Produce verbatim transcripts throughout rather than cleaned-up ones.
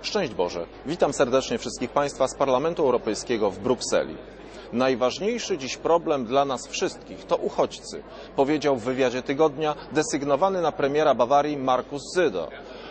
Szczęść Boże! Witam serdecznie wszystkich Państwa z Parlamentu Europejskiego w Brukseli. Najważniejszy dziś problem dla nas wszystkich to uchodźcy, powiedział w wywiadzie tygodnia desygnowany na premiera Bawarii Markus Söder.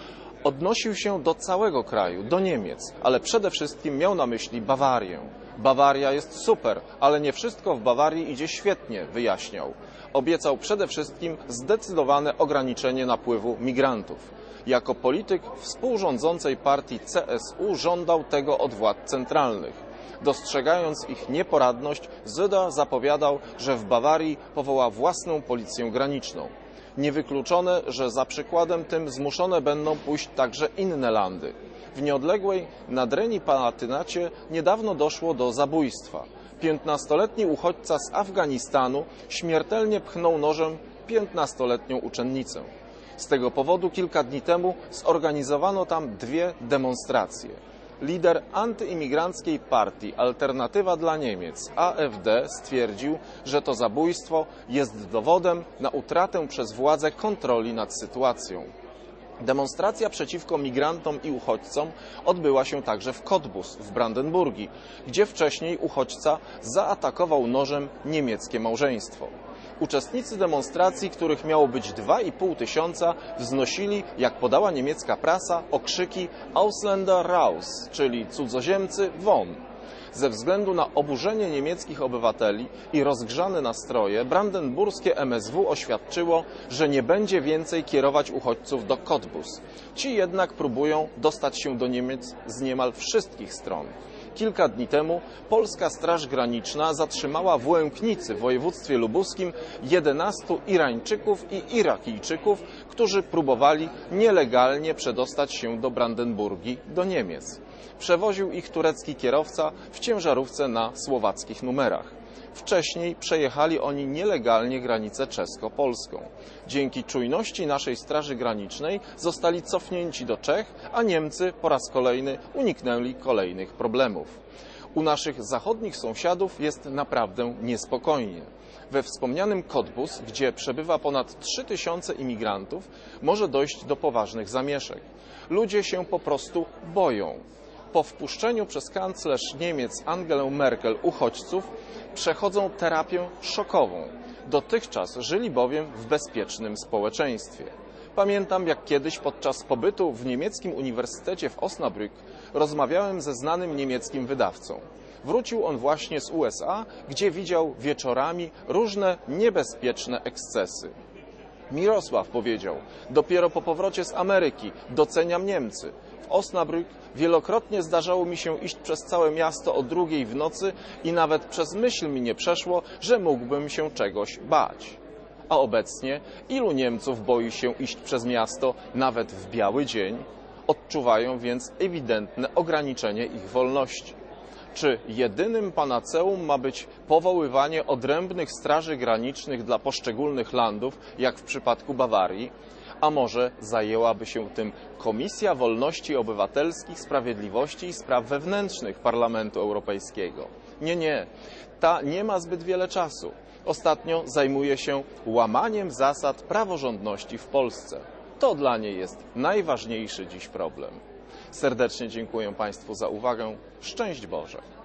Odnosił się do całego kraju, do Niemiec, ale przede wszystkim miał na myśli Bawarię. Bawaria jest super, ale nie wszystko w Bawarii idzie świetnie, wyjaśniał. Obiecał przede wszystkim zdecydowane ograniczenie napływu migrantów. Jako polityk współrządzącej partii C S U żądał tego od władz centralnych. Dostrzegając ich nieporadność, Söder zapowiadał, że w Bawarii powoła własną policję graniczną. Niewykluczone, że za przykładem tym zmuszone będą pójść także inne landy. W nieodległej Nadrenii-Palatynacie niedawno doszło do zabójstwa. piętnastoletni uchodźca z Afganistanu śmiertelnie pchnął nożem piętnastoletnią uczennicę. Z tego powodu kilka dni temu zorganizowano tam dwie demonstracje. Lider antyimigranckiej partii Alternatywa dla Niemiec, A F D, stwierdził, że to zabójstwo jest dowodem na utratę przez władze kontroli nad sytuacją. Demonstracja przeciwko migrantom i uchodźcom odbyła się także w Cottbus w Brandenburgii, gdzie wcześniej uchodźca zaatakował nożem niemieckie małżeństwo. Uczestnicy demonstracji, których miało być dwa i pół tysiąca, wznosili, jak podała niemiecka prasa, okrzyki Ausländer raus, czyli cudzoziemcy won. Ze względu na oburzenie niemieckich obywateli i rozgrzane nastroje, brandenburskie M S W oświadczyło, że nie będzie więcej kierować uchodźców do Cottbus. Ci jednak próbują dostać się do Niemiec z niemal wszystkich stron. Kilka dni temu polska Straż Graniczna zatrzymała w Łęknicy w województwie lubuskim jedenastu Irańczyków i Irakijczyków, którzy próbowali nielegalnie przedostać się do Brandenburgii, do Niemiec. Przewoził ich turecki kierowca w ciężarówce na słowackich numerach. Wcześniej przejechali oni nielegalnie granicę czesko-polską. Dzięki czujności naszej Straży Granicznej zostali cofnięci do Czech, a Niemcy po raz kolejny uniknęli kolejnych problemów. U naszych zachodnich sąsiadów jest naprawdę niespokojnie. We wspomnianym Cottbus, gdzie przebywa ponad trzy tysiące imigrantów, może dojść do poważnych zamieszek. Ludzie się po prostu boją. Po wpuszczeniu przez kanclerz Niemiec Angelę Merkel uchodźców przechodzą terapię szokową. Dotychczas żyli bowiem w bezpiecznym społeczeństwie. Pamiętam, jak kiedyś podczas pobytu w niemieckim uniwersytecie w Osnabrück rozmawiałem ze znanym niemieckim wydawcą. Wrócił on właśnie z U S A, gdzie widział wieczorami różne niebezpieczne ekscesy. Mirosław powiedział, dopiero po powrocie z Ameryki doceniam Niemcy. W Osnabrück wielokrotnie zdarzało mi się iść przez całe miasto o drugiej w nocy i nawet przez myśl mi nie przeszło, że mógłbym się czegoś bać. A obecnie ilu Niemców boi się iść przez miasto nawet w biały dzień? Odczuwają więc ewidentne ograniczenie ich wolności. Czy jedynym panaceum ma być powoływanie odrębnych straży granicznych dla poszczególnych landów, jak w przypadku Bawarii? A może zajęłaby się tym Komisja Wolności Obywatelskich, Sprawiedliwości i Spraw Wewnętrznych Parlamentu Europejskiego? Nie, nie. Ta nie ma zbyt wiele czasu. Ostatnio zajmuje się łamaniem zasad praworządności w Polsce. To dla niej jest najważniejszy dziś problem. Serdecznie dziękuję Państwu za uwagę. Szczęść Boże!